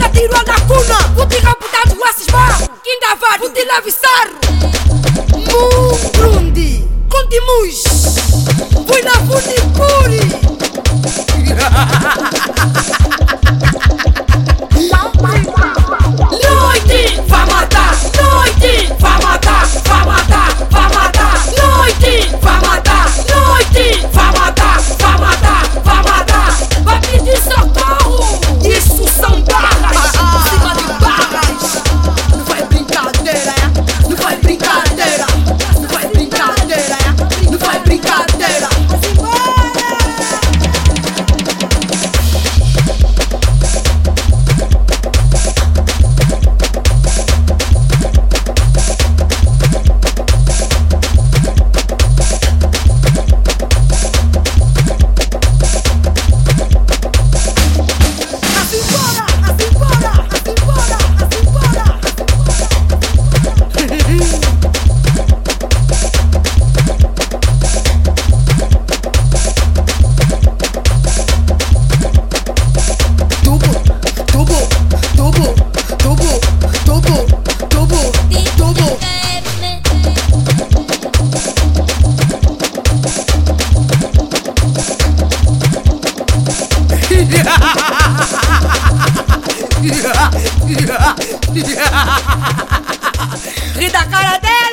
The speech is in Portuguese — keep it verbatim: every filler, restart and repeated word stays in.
tirou na cuna, puti raputado assisbar, quinta var, puti lavisar. Mu Brundi, contimus, fui na funicuri. Noite, vai matar, noite, vai matar, vai matar, vai matar, noite, vai matar, noite, vai matar, vai matar, vai matar, vai pedir socorro. Isso são barras, em cima de barras. Não vai brincadeira, é? Não vai brincadeira, não vai brincadeira, é? Não vai brincadeira. Ri da cara dela.